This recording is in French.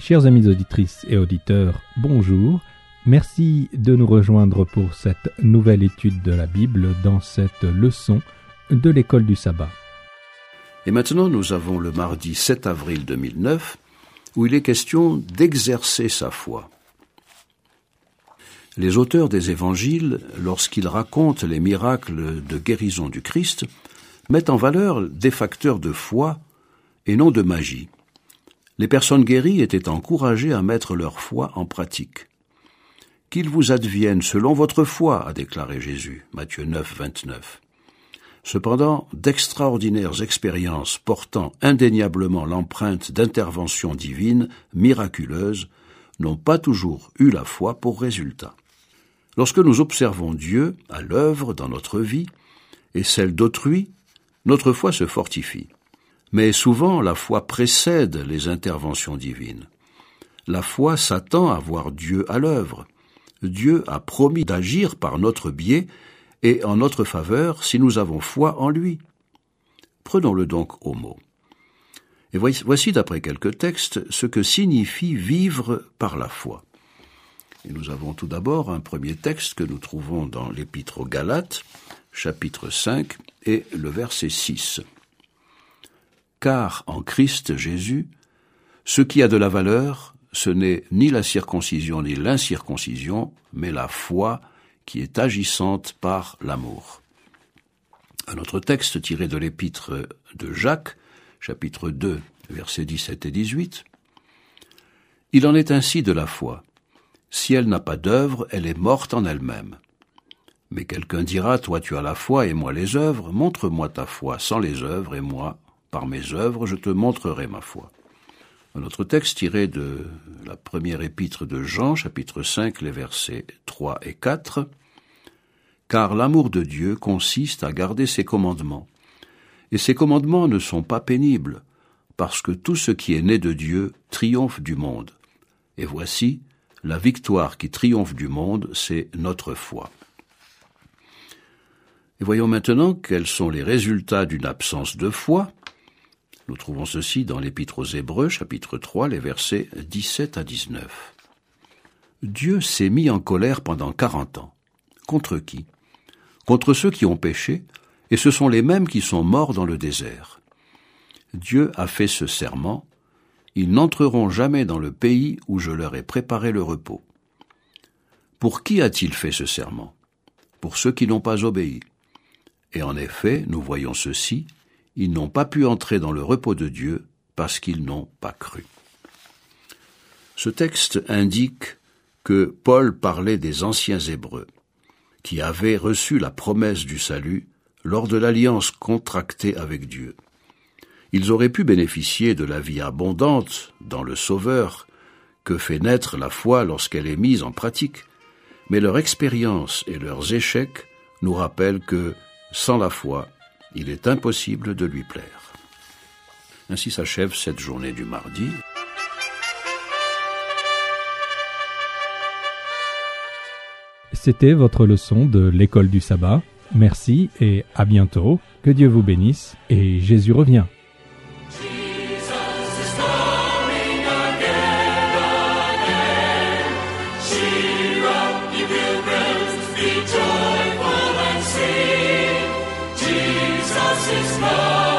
Chers amis auditrices et auditeurs, bonjour. Merci de nous rejoindre pour cette nouvelle étude de la Bible dans cette leçon de l'école du sabbat. Et maintenant, nous avons le mardi 7 avril 2009, où il est question d'exercer sa foi. Les auteurs des évangiles, lorsqu'ils racontent les miracles de guérison du Christ, mettent en valeur des facteurs de foi et non de magie. Les personnes guéries étaient encouragées à mettre leur foi en pratique. « Qu'il vous advienne selon votre foi », a déclaré Jésus, Matthieu 9, 29. Cependant, d'extraordinaires expériences portant indéniablement l'empreinte d'intervention divine miraculeuse n'ont pas toujours eu la foi pour résultat. Lorsque nous observons Dieu à l'œuvre dans notre vie et celle d'autrui, notre foi se fortifie. Mais souvent, la foi précède les interventions divines. La foi s'attend à voir Dieu à l'œuvre. Dieu a promis d'agir par notre biais et en notre faveur si nous avons foi en lui. Prenons-le donc au mot. Et voici d'après quelques textes ce que signifie vivre par la foi. Et nous avons tout d'abord un premier texte que nous trouvons dans l'Épître aux Galates, chapitre 5 et le verset 6. « Car en Christ Jésus, ce qui a de la valeur, ce n'est ni la circoncision ni l'incirconcision, mais la foi qui est agissante par l'amour. » Un autre texte tiré de l'épître de Jacques, chapitre 2, versets 17 et 18. « Il en est ainsi de la foi. Si elle n'a pas d'œuvre, elle est morte en elle-même. Mais quelqu'un dira, toi tu as la foi et moi les œuvres, montre-moi ta foi sans les œuvres, et moi, par mes œuvres, je te montrerai ma foi. » Un autre texte tiré de la première épître de Jean, chapitre 5, les versets 3 et 4. « Car l'amour de Dieu consiste à garder ses commandements. Et ces commandements ne sont pas pénibles, parce que tout ce qui est né de Dieu triomphe du monde. Et voici, la victoire qui triomphe du monde, c'est notre foi. » Et voyons maintenant quels sont les résultats d'une absence de foi. Nous trouvons ceci dans l'Épître aux Hébreux, chapitre 3, les versets 17 à 19. « Dieu s'est mis en colère pendant 40 ans. Contre qui ? Contre ceux qui ont péché, et ce sont les mêmes qui sont morts dans le désert. Dieu a fait ce serment, ils n'entreront jamais dans le pays où je leur ai préparé le repos. Pour qui a-t-il fait ce serment ? Pour ceux qui n'ont pas obéi. Et en effet, nous voyons ceci, ils n'ont pas pu entrer dans le repos de Dieu parce qu'ils n'ont pas cru. » Ce texte indique que Paul parlait des anciens Hébreux, qui avaient reçu la promesse du salut lors de l'alliance contractée avec Dieu. Ils auraient pu bénéficier de la vie abondante dans le Sauveur que fait naître la foi lorsqu'elle est mise en pratique, mais leur expérience et leurs échecs nous rappellent que, sans la foi, il est impossible de lui plaire. Ainsi s'achève cette journée du mardi. C'était votre leçon de l'école du sabbat. Merci et à bientôt. Que Dieu vous bénisse et Jésus revient. Jesus is Lord.